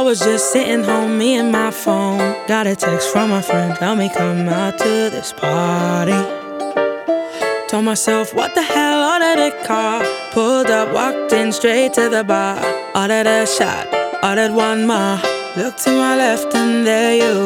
was just sitting home, me and my phone. Got a text from a friend, tell me come out to this party. Told myself, what the hell, ordered a car. Pulled up, walked in straight to the bar. Ordered a shot, ordered one more. Looked to my left and there you